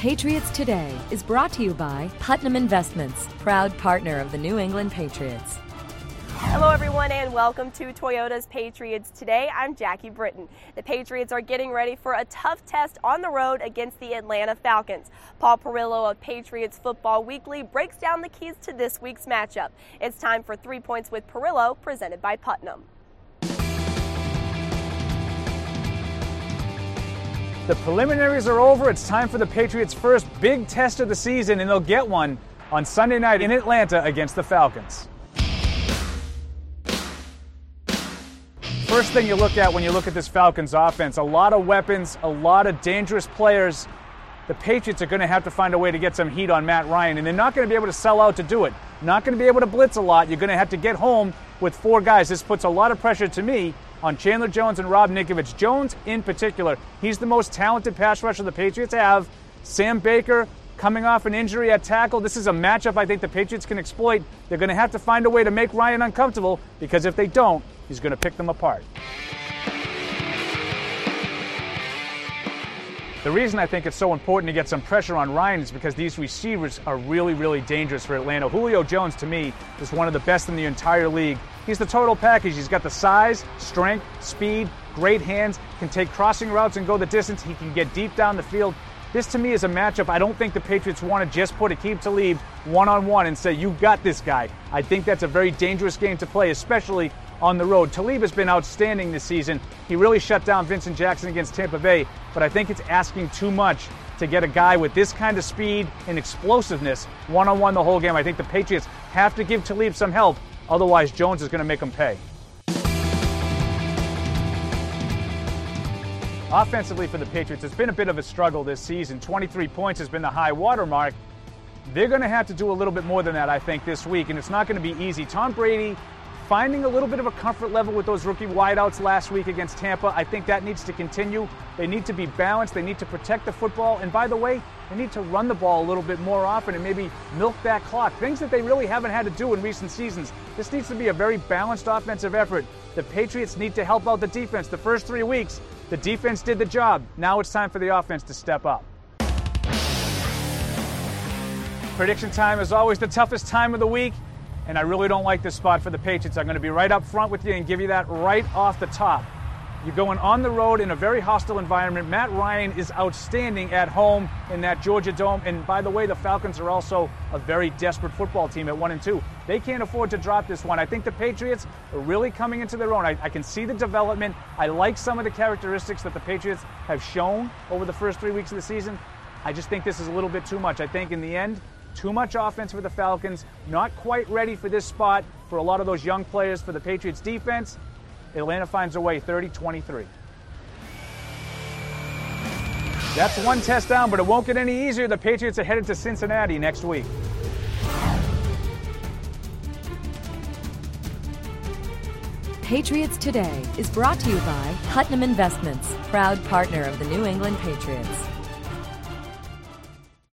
Patriots Today is brought to you by Putnam Investments, proud partner of the New England Patriots. Hello everyone and welcome to Toyota's Patriots Today. I'm Jackie Britton. The Patriots are getting ready for a tough test on the road against the Atlanta Falcons. Paul Perillo of Patriots Football Weekly breaks down the keys to this week's matchup. It's time for 3 Points with Perillo, presented by Putnam. The preliminaries are over. It's time for the Patriots' first big test of the season, and they'll get one on Sunday night in Atlanta against the Falcons. First thing you look at when you look at this Falcons offense, a lot of weapons, a lot of dangerous players. The Patriots are going to have to find a way to get some heat on Matt Ryan, and they're not going to be able to sell out to do it. Not going to be able to blitz a lot. You're going to have to get home with 4 guys. This puts a lot of pressure to me on Chandler Jones and Rob Ninkovich. Jones in particular, he's the most talented pass rusher the Patriots have. Sam Baker coming off an injury at tackle. This is a matchup I think the Patriots can exploit. They're going to have to find a way to make Ryan uncomfortable, because if they don't, he's going to pick them apart. The reason I think it's so important to get some pressure on Ryan is because these receivers are really, really dangerous for Atlanta. Julio Jones, to me, is one of the best in the entire league. He's the total package. He's got the size, strength, speed, great hands, can take crossing routes and go the distance. He can get deep down the field. This, to me, is a matchup I don't think the Patriots want to just put Aqib Talib one-on-one and say, you got this guy. I think that's a very dangerous game to play, especially on the road. Talib has been outstanding this season. He really shut down Vincent Jackson against Tampa Bay, but I think it's asking too much to get a guy with this kind of speed and explosiveness one-on-one the whole game. I think the Patriots have to give Talib some help, otherwise Jones is going to make him pay. Offensively for the Patriots, it's been a bit of a struggle this season. 23 points has been the high water mark. They're going to have to do a little bit more than that, I think, this week, and it's not going to be easy. Tom Brady finding a little bit of a comfort level with those rookie wideouts last week against Tampa. I think that needs to continue. They need to be balanced. They need to protect the football. And by the way, they need to run the ball a little bit more often and maybe milk that clock. Things that they really haven't had to do in recent seasons. This needs to be a very balanced offensive effort. The Patriots need to help out the defense. The first 3 weeks, the defense did the job. Now it's time for the offense to step up. Prediction time is always the toughest time of the week, and I really don't like this spot for the Patriots. I'm going to be right up front with you and give you that right off the top. You're going on the road in a very hostile environment. Matt Ryan is outstanding at home in that Georgia Dome. And by the way, the Falcons are also a very desperate football team at 1-2. They can't afford to drop this one. I think the Patriots are really coming into their own. I can see the development. I like some of the characteristics that the Patriots have shown over the first 3 weeks of the season. I just think this is a little bit too much. I think in the end, too much offense for the Falcons. Not quite ready for this spot for a lot of those young players for the Patriots defense. Atlanta finds a way, 30-23. That's one test down, but it won't get any easier. The Patriots are headed to Cincinnati next week. Patriots Today is brought to you by Putnam Investments, proud partner of the New England Patriots.